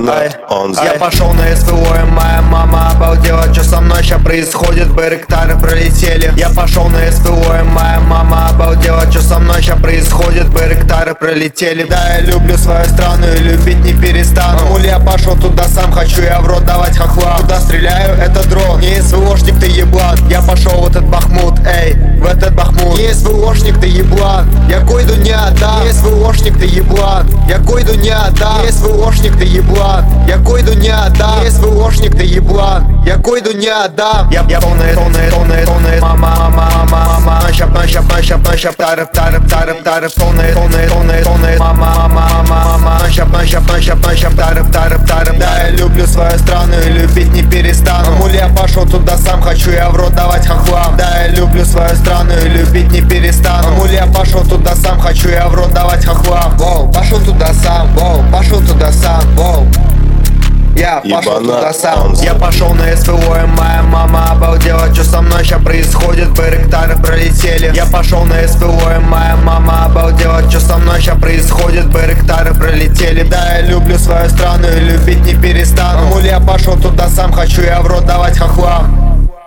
Ебанат, он Я пошел на СВО, и моя мама обалдела. Что со мной сейчас происходит? Байрактары пролетели. Я пошел на СВО, и моя мама обалдела. Что со мной сейчас происходит? Байрактары пролетели. Да, я люблю свою страну и любить не перестану. Муль, я пошел туда сам, хочу я в рот давать хохла. Куда стреляю, это дрон. Не СВОшник, ты еблан. Я пошел в этот Бахмут, эй, в этот Бахмут. Не СВОшник, ты еблан. Я койду не отдам. Не СВОшник, ты еблан. Я койду не отдам. Не СВОшник, ты еблан. Я койду не отдам. Не СВОшник, ты еблан. Я койду не отдам. Я полный, мама, щап, тарып, полный, мама, щап, тарып. Да, я люблю свою страну и любить не перестану. Муль, я пошел туда сам, хочу я в рот давать хохлам. Да, я люблю свою страну и любить не перестану. Муль, я пошел туда сам, хочу я в рот давать хохлам. Воу, пошел туда сам, воу, пошел туда сам, воу. Я пошел туда сам. Я пошел на СВО, и моя мама обалдела. Что со мной сейчас происходит? Байрактары пролетели. Я пошел на СВО, и моя мама обалдела. Что со мной сейчас происходит? Байрактары пролетели. Да, я люблю свою страну и любить не перестану. Муль, я пошел туда сам, хочу я в рот давать хохлам.